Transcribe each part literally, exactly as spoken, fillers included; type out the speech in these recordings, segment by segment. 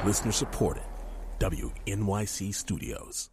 Listener supported. W N Y C Studios.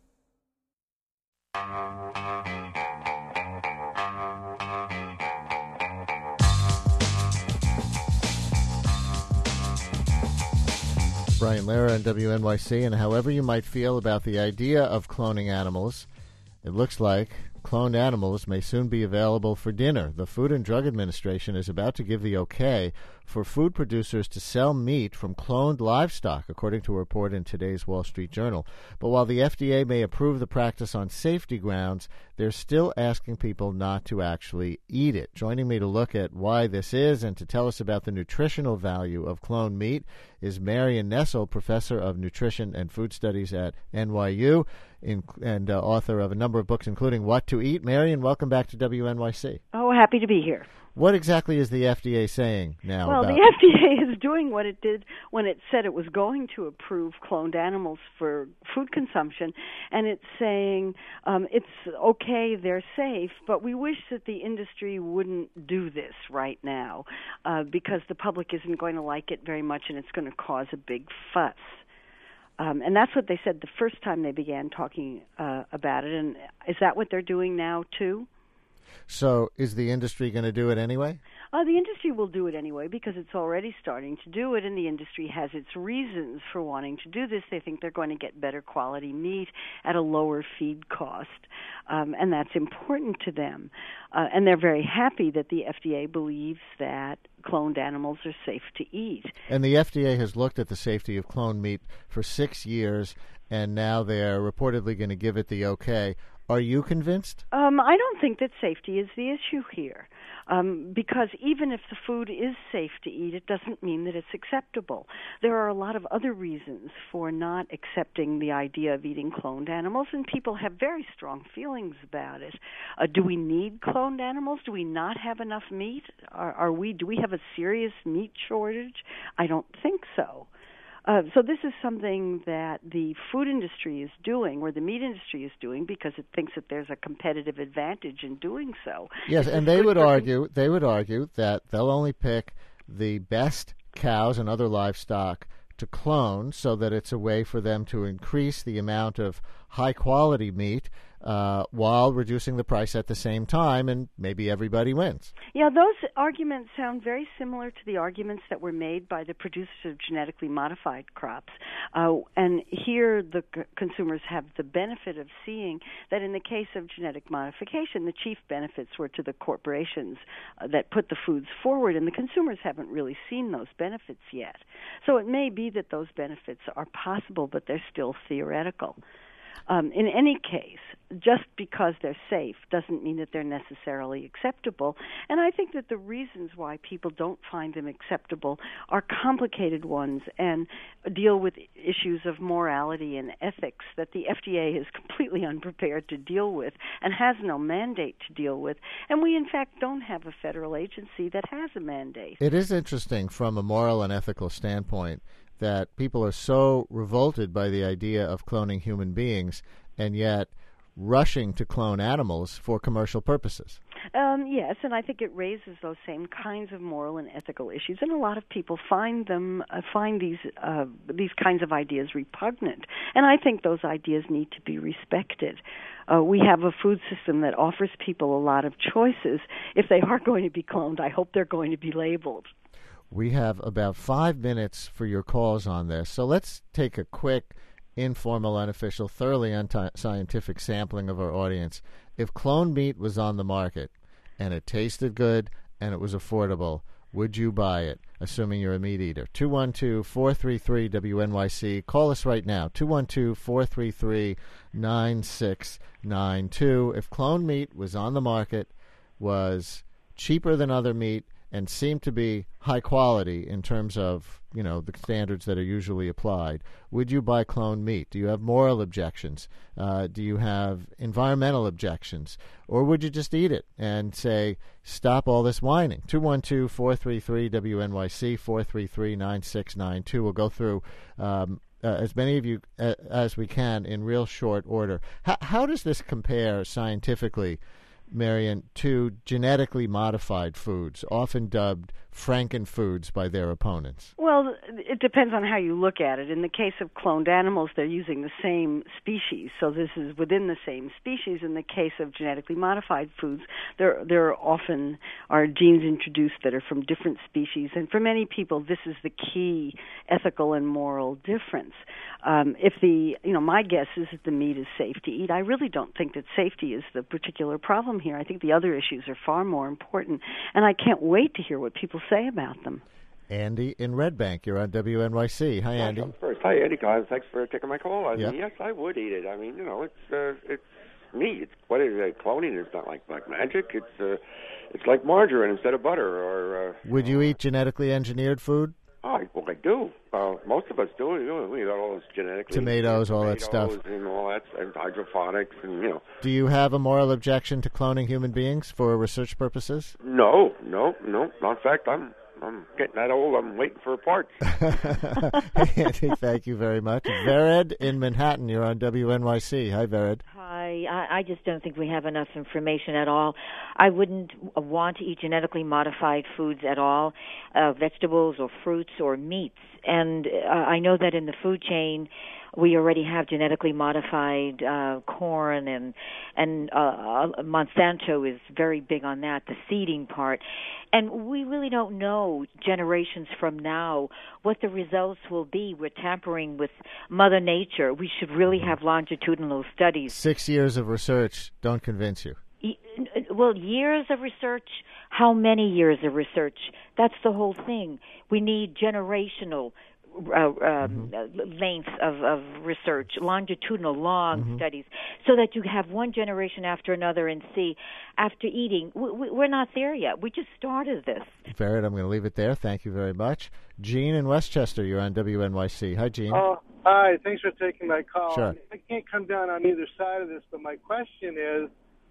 Brian Lehrer on W N Y C, and however you might feel about the idea of cloning animals, it looks like cloned animals may soon be available for dinner. The Food and Drug Administration is about to give the okay for food producers to sell meat from cloned livestock, according to a report in today's Wall Street Journal. But while the F D A may approve the practice on safety grounds, they're still asking people not to actually eat it. Joining me to look at why this is and to tell us about the nutritional value of cloned meat is Marion Nestle, professor of nutrition and food studies at N Y U in, and uh, author of a number of books, including What to Eat. Marion, welcome back to W N Y C. Oh, happy to be here. What exactly is the F D A saying now? Well, about- the F D A is doing what it did when it said it was going to approve cloned animals for food consumption, and it's saying um, it's okay, they're safe, but we wish that the industry wouldn't do this right now uh, because the public isn't going to like it very much and it's going to cause a big fuss. Um, and that's what they said the first time they began talking uh, about it, and is that what they're doing now, too? So is the industry going to do it anyway? Uh, the industry will do it anyway because it's already starting to do it, and the industry has its reasons for wanting to do this. They think they're going to get better quality meat at a lower feed cost, um, and that's important to them. Uh, and they're very happy that the F D A believes that cloned animals are safe to eat. And the F D A has looked at the safety of cloned meat for six years, and now they're reportedly going to give it the okay. Are you convinced? Um, I don't think that safety is the issue here, um, because even if the food is safe to eat, it doesn't mean that it's acceptable. There are a lot of other reasons for not accepting the idea of eating cloned animals, and people have very strong feelings about it. Uh, do we need cloned animals? Do we not have enough meat? Are, are we? Do we have a serious meat shortage? I don't think so. Uh, so this is something that the food industry is doing, or the meat industry is doing, because it thinks that there's a competitive advantage in doing so. Yes, and they would argue they would argue that they'll only pick the best cows and other livestock to clone, so that it's a way for them to increase the amount of high-quality meat uh, while reducing the price at the same time, and maybe everybody wins. Yeah, those arguments sound very similar to the arguments that were made by the producers of genetically modified crops. Uh, and here the c- consumers have the benefit of seeing that in the case of genetic modification, the chief benefits were to the corporations uh, that put the foods forward, and the consumers haven't really seen those benefits yet. So it may be that those benefits are possible, but they're still theoretical. Um, in any case, just because they're safe doesn't mean that they're necessarily acceptable. And I think that the reasons why people don't find them acceptable are complicated ones and deal with issues of morality and ethics that the F D A is completely unprepared to deal with and has no mandate to deal with. And we, in fact, don't have a federal agency that has a mandate. It is interesting from a moral and ethical standpoint that people are so revolted by the idea of cloning human beings and yet rushing to clone animals for commercial purposes. Um, yes, and I think it raises those same kinds of moral and ethical issues, and a lot of people find them uh, find these uh, these kinds of ideas repugnant, and I think those ideas need to be respected. Uh, we have a food system that offers people a lot of choices. If they are going to be cloned, I hope they're going to be labeled. We have about five minutes for your calls on this, so let's take a quick, informal, unofficial, thoroughly unscientific sampling of our audience. If cloned meat was on the market and it tasted good and it was affordable, would you buy it, assuming you're a meat eater? two one two, four three three, W N Y C. Call us right now, two one two, four three three, nine six nine two. If cloned meat was on the market, was cheaper than other meat, and seem to be high quality in terms of, you know, the standards that are usually applied, would you buy cloned meat? Do you have moral objections? Uh, do you have environmental objections? Or would you just eat it and say, stop all this whining? two one two, four three three, W N Y C, four three three, nine six nine two. We'll go through um, uh, as many of you uh, as we can in real short order. How, how does this compare scientifically, Marion, to genetically modified foods, often dubbed frankenfoods by their opponents? Well, it depends on how you look at it. In the case of cloned animals, they're using the same species, so this is within the same species. In the case of genetically modified foods, there there often are genes introduced that are from different species, and for many people, this is the key ethical and moral difference. Um, if the, you know, my guess is that the meat is safe to eat. I really don't think that safety is the particular problem here. I think the other issues are far more important, and I can't wait to hear what people say about them. Andy in Red Bank, you're on W N Y C. Hi, Andy. Well, first, hi, Andy, guys. Thanks for taking my call. I Yep. mean, yes, I would eat it. I mean, you know, it's uh, it's meat. It's what is it? Cloning is not like black magic. It's uh, it's like margarine instead of butter. Or uh, would you eat genetically engineered food? Oh, I, well, I do. Uh, most of us do. You know, we got all this genetically tomatoes, all tomatoes that stuff, and all that, and hydroponics, and you know. Do you have a moral objection to cloning human beings for research purposes? No, no, no. In fact, I'm I'm getting that old. I'm waiting for a part. Hey, Andy, thank you very much. Vered in Manhattan, you're on W N Y C. Hi, Vered. Hi. I, I just don't think we have enough information at all. I wouldn't want to eat genetically modified foods at all, uh, vegetables or fruits or meats. And uh, I know that in the food chain, we already have genetically modified uh, corn, and and uh, uh, Monsanto is very big on that, the seeding part. And we really don't know generations from now what the results will be. We're tampering with Mother Nature. We should really have longitudinal studies. Six years of research don't convince you. Well, years of research, how many years of research? That's the whole thing. We need generational uh, um, mm-hmm. length of, of research, longitudinal, long mm-hmm. studies, so that you have one generation after another and see, after eating, we, we're not there yet. We just started this. Vered, I'm going to leave it there. Thank you very much. Gene in Westchester, you're on W N Y C. Hi, Gene. Oh, hi. Thanks for taking my call. Sure. I can't come down on either side of this, but my question is,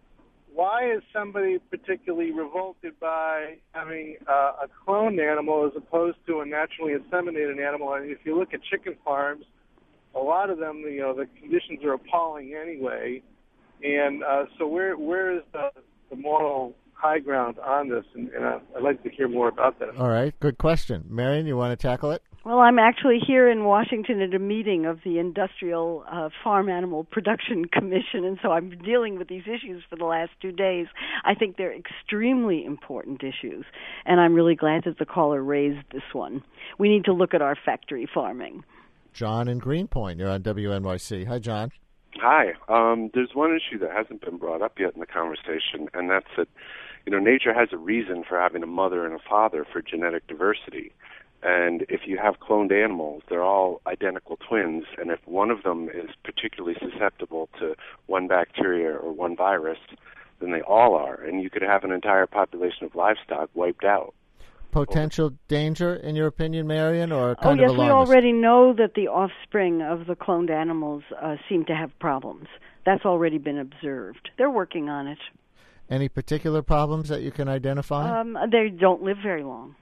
why is somebody particularly revolted by having uh, a cloned animal as opposed to a naturally inseminated animal? And if you look at chicken farms, a lot of them, you know, the conditions are appalling anyway. And uh, so where where is the, the moral high ground on this? And, and uh, I'd like to hear more about that. All right, good question. Marion, you want to tackle it? Well, I'm actually here in Washington at a meeting of the Industrial uh, Farm Animal Production Commission, and so I'm dealing with these issues for the last two days. I think they're extremely important issues, and I'm really glad that the caller raised this one. We need to look at our factory farming. John in Greenpoint, you're on W N Y C. Hi, John. Hi. Um, there's one issue that hasn't been brought up yet in the conversation, and that's that, you know, nature has a reason for having a mother and a father for genetic diversity. And if you have cloned animals, they're all identical twins, and if one of them is particularly susceptible to one bacteria or one virus, then they all are, and you could have an entire population of livestock wiped out. Potential danger, in your opinion, Marion, or kind oh, of yes, alarmist? We already know that the offspring of the cloned animals uh, seem to have problems. That's already been observed. They're working on it. Any particular problems that you can identify? Um, they don't live very long.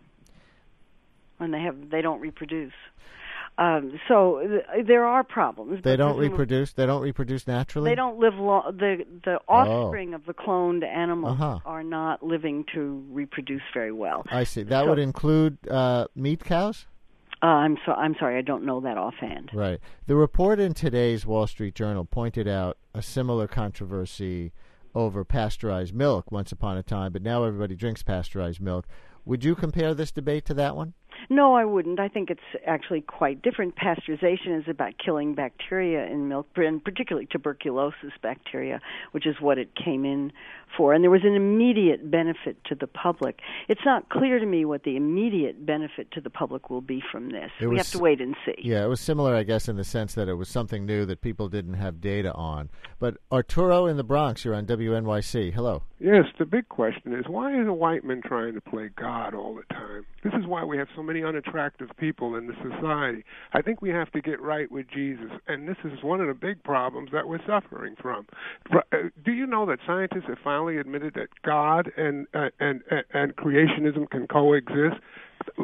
When they have, they don't reproduce. Um, so th- there are problems. They don't reproduce. They don't reproduce naturally. They don't live long. The the offspring oh. of the cloned animals uh-huh. are not living to reproduce very well. I see. That so, would include uh, meat cows. Uh, I'm so I'm sorry. I don't know that offhand. Right. The report in today's Wall Street Journal pointed out a similar controversy over pasteurized milk once upon a time, but now everybody drinks pasteurized milk. Would you compare this debate to that one? No, I wouldn't. I think it's actually quite different. Pasteurization is about killing bacteria in milk, and particularly tuberculosis bacteria, which is what it came in for. And there was an immediate benefit to the public. It's not clear to me what the immediate benefit to the public will be from this. It we was, have to wait and see. Yeah, it was similar, I guess, in the sense that it was something new that people didn't have data on. But Arturo in the Bronx, you're on W N Y C. Hello. Yes, the big question is, why is a white man trying to play God all the time? This is why we have so many unattractive people in the society. I think we have to get right with Jesus, and this is one of the big problems that we're suffering from. Do you know that scientists have finally admitted that God and uh, and, and and creationism can coexist?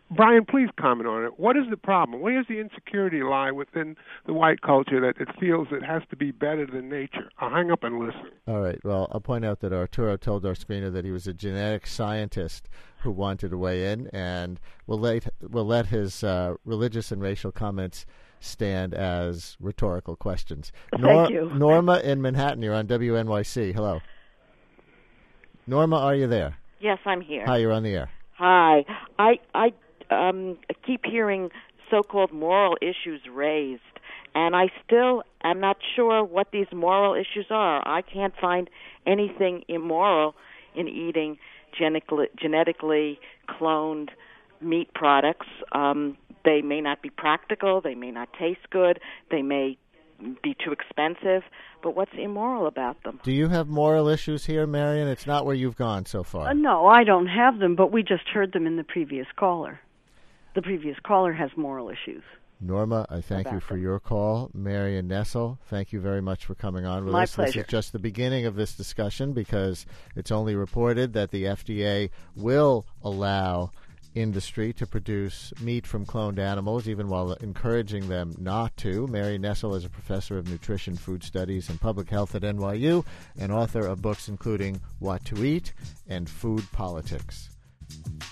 Brian, please comment on it. What is the problem? Where does the insecurity lie within the white culture that it feels it has to be better than nature? I'll hang up and listen. All right. Well, I'll point out that Arturo told our screener that he was a genetic scientist who wanted to weigh in, and we'll let, we'll let his uh, religious and racial comments stand as rhetorical questions. Thank Nor- you. Norma in Manhattan, you're on W N Y C. Hello. Norma, are you there? Yes, I'm here. Hi, you're on the air. Hi. I I um, keep hearing so-called moral issues raised, and I still am not sure what these moral issues are. I can't find anything immoral in eating genetically, genetically cloned meat products. Um, they may not be practical. They may not taste good. They may be too expensive. But what's immoral about them? Do you have moral issues here, Marion? It's not where you've gone so far. Uh, no, I don't have them, but we just heard them in the previous caller. The previous caller has moral issues. Norma, I thank you for them. your call. Marion Nessel, thank you very much for coming on with My us. pleasure. This is just the beginning of this discussion because it's only reported that the F D A will allow industry to produce meat from cloned animals, even while encouraging them not to. Marion Nessel is a professor of nutrition, food studies, and public health at N Y U, and author of books including What to Eat and Food Politics.